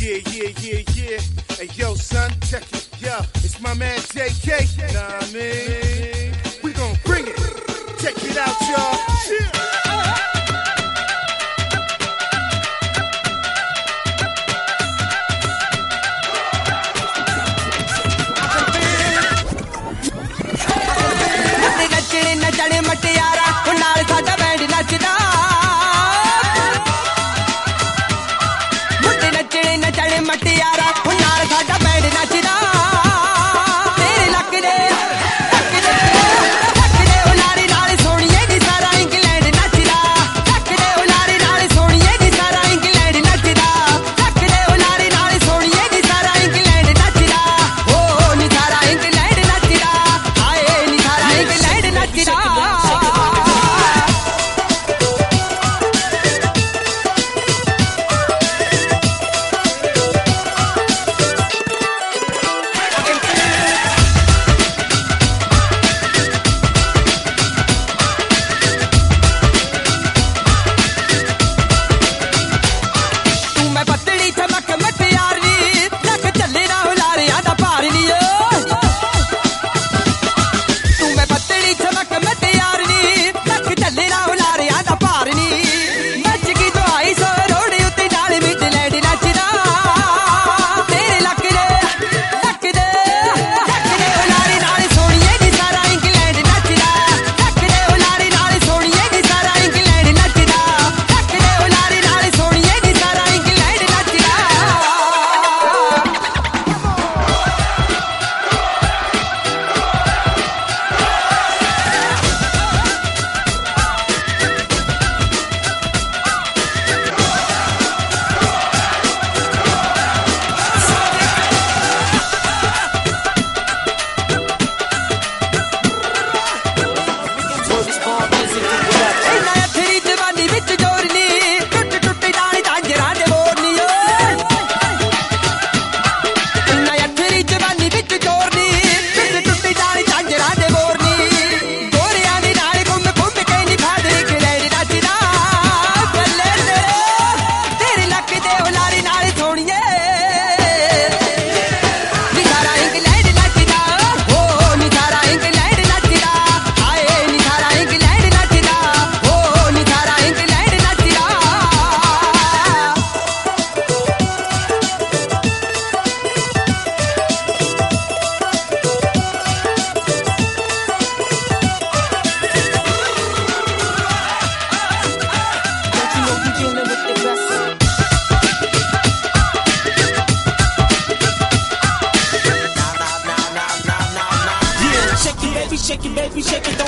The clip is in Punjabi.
Yeah. Hey, yo, son, check it. Yo, it's my man JK. Nah, I mean, we gon' bring it. Check it out, y'all. Yeah. ਨੱਚਣੇ ਮਟਿਆਰਾ ਉਹ ਨਾਲ ਸਾਡਾ ਬੈਂਡ ਨੱਚਦਾ ਮੁੰਡੇ ਨੱਚਣੇ ਮਟਿਆਰਾ ਉਹ ਨਾਲ ਸਾਡਾ ਬੈਂਡ ਨੱਚਦਾ ਤੇਰੇ ਲੱਕ ਦੇ ਉਹ ਨਾਰੀ ਨਾਲ ਸੋਹਣੀਏ ਦੀ ਸਾਰਾ ਇੰਗਲੈਂਡ ਨੱਚਦਾ ਲੱਕ ਦੇ ਉਹ ਨਾਰੀ ਨਾਲ ਸੋਹਣੀਏ ਦੀ ਸਾਰਾ ਇੰਗਲੈਂਡ ਨੱਚਦਾ ਲੱਕ ਦੇ ਉਹ ਨਾਰੀ ਨਾਲ ਸੋਹਣੀਏ ਦੀ ਸਾਰਾ ਇੰਗਲੈਂਡ ਨੱਚਦਾ ਓ ਨੀ ਸਾਰਾ ਇੰਗਲੈਂਡ ਨੱਚਦਾ ਹਾਏ ਨੀ ਸਾਰਾ ਇੰਗਲੈਂਡ ਨੱਚਦਾ Shake it, baby, shake it